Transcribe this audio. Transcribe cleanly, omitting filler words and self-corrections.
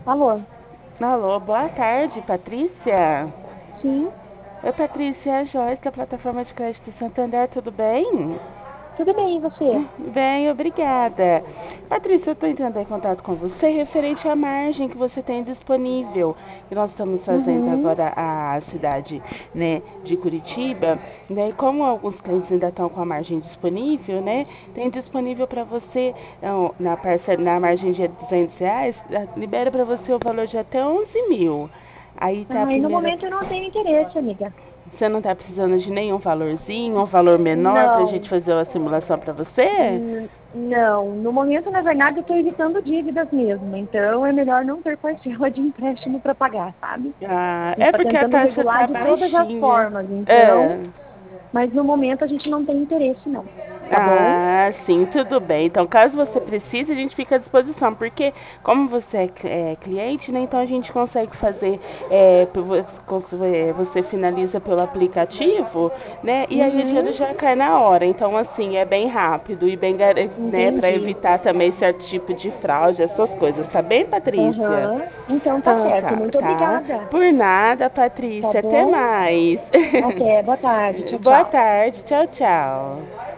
Alô? Alô, boa tarde, Patrícia. Sim, Oi, Patrícia, é a Joyce da plataforma de crédito Santander, tudo bem? tudo bem, e você? Bem, obrigada. Patrícia, eu estou entrando em contato com você referente à margem que você tem disponível. E nós estamos fazendo Uhum. agora a cidade, né, de Curitiba, né? E como alguns clientes ainda estão com a margem disponível, né? Tem disponível para você, na margem de R$ 200, libera para você o valor de até 11 mil. Aí tá a Ah, e no primeira. momento eu não tenho interesse, amiga. Você não está precisando de nenhum valorzinho, um valor menor para a gente Não, fazer uma simulação para você? não. No momento, na verdade, eu estou evitando dívidas mesmo. Então, é melhor não ter parcela de empréstimo para pagar, sabe? Ah, A gente é está porque a tentando taxa regular tá de todas as baixinha. formas, então, É. mas no momento a gente não tem interesse, não. Tá bom? Ah, sim, tudo bem. Então, caso você precise, a gente fica à disposição, porque como você é cliente, né, então a gente consegue fazer, você finaliza pelo aplicativo, né, e aí o dinheiro Uhum, já cai na hora. Então, assim, é bem rápido e bem, né, para entendi. evitar também certo tipo de fraude, essas coisas. Tá bem, Patrícia? Aham. Então tá Então, certo. tá, Muito tá. obrigada. Por nada, Tá Patrícia. Até bom? mais. Até. Boa tarde. Tchau, Boa tchau. tarde. Tchau, tchau.